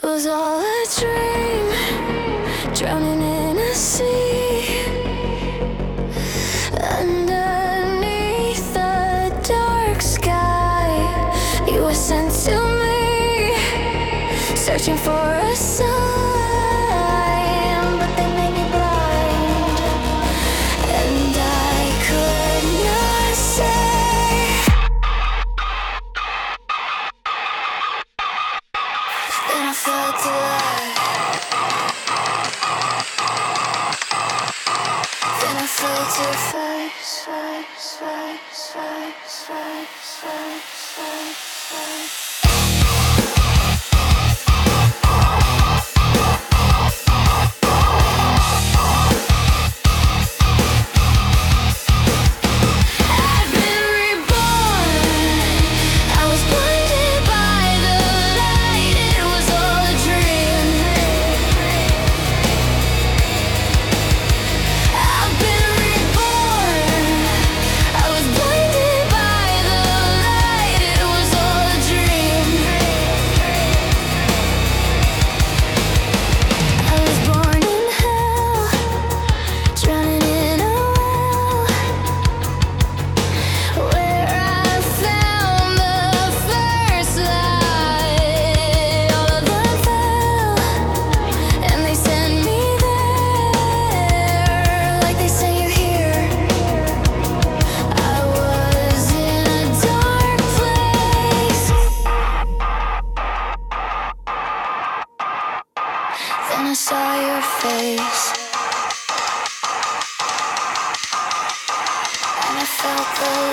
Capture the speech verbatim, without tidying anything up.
It was all a dream, drowning in a sea. Underneath the dark sky, you were sent to me, searching for a sign, but they made me blind, and I could not say. Then I felt alive. Then I felt her face, face, face, face, face, face, face, face. Then I saw your face, and I felt the